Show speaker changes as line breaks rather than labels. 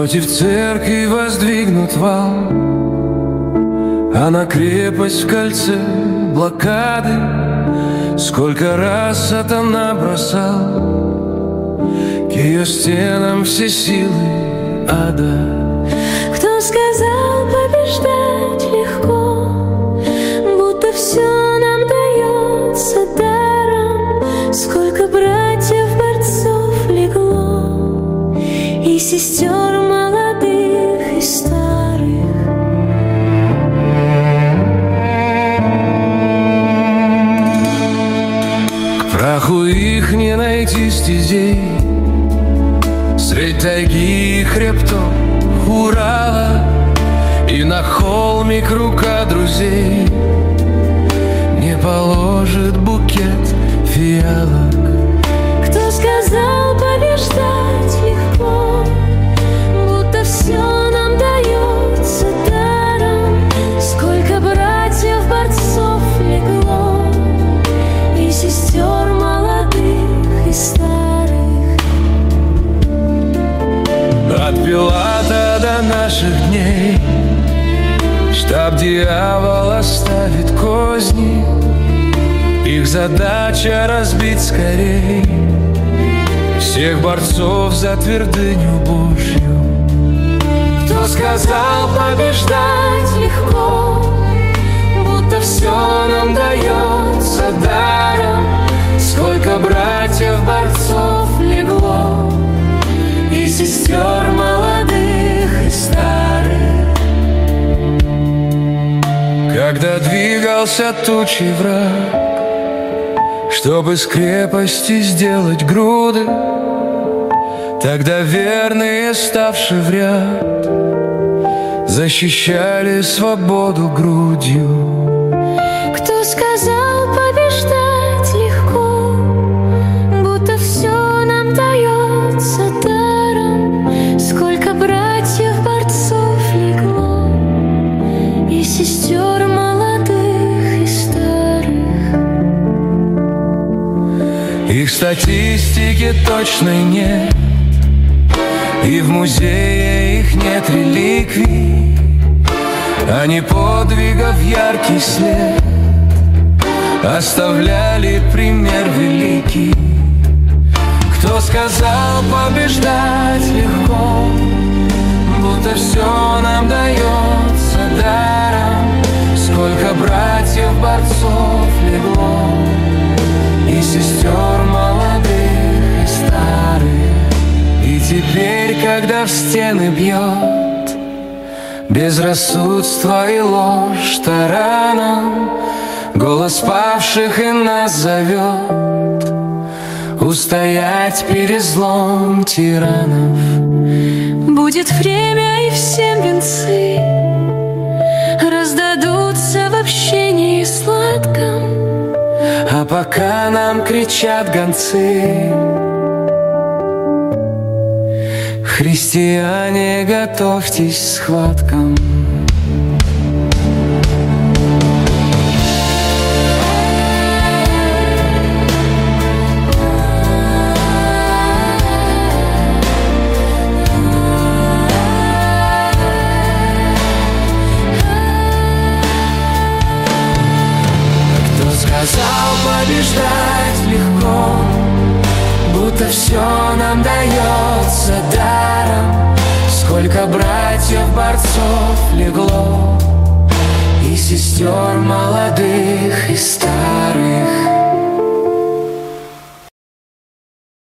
Против церкви воздвигнут вал, а на крепость в кольце блокады. Сколько раз сатана бросал к ее стенам все силы ада.
Кто сказал побеждать легко, будто все нам дается даром? Сколько братьев-борцов легло, и сестер молодых и старых.
К праху их не найти стезей средь тайги и хребтов Урала, и на холмик рука друзей не положит букет фиалок.
Кто сказал побеждать легко, будто все нам дается даром? Сколько братьев-борцов легло, и сестер молодых и старых.
От Пилата до наших дней штаб дьявола ставит козни. Их задача разбить скорей всех борцов за твердыню Божью.
Кто сказал побеждать легко, будто все нам дается даром? Сколько братьев-борцов легло, и сестер молодых и старых.
Когда двигался тучей враг, чтобы с крепости сделать груды, тогда верные, ставшие в ряд, защищали свободу грудью.
Кто сказал побеждать легко, будто все нам дается даром? Сколько братьев-борцов легло, и сестер молодых и старых.
Их статистики точной нет, и в музее их нет реликвий. Они подвигов яркий след оставляли пример великий. Кто сказал побеждать легко, будто все нам дается даром? Сколько братьев-борцов легло, и сестер молодых и старых. И теперь, когда в стены бьет безрассудство и ложь тараном, голос павших и нас зовет устоять перед злом тиранов.
Будет время, и всем венцы раздадутся в общении сладком.
А пока нам кричат гонцы: христиане, готовьтесь к схваткам. Сказал побеждать легко, будто все нам дается даром. Сколько братьев-борцов легло, и сестер молодых и старых.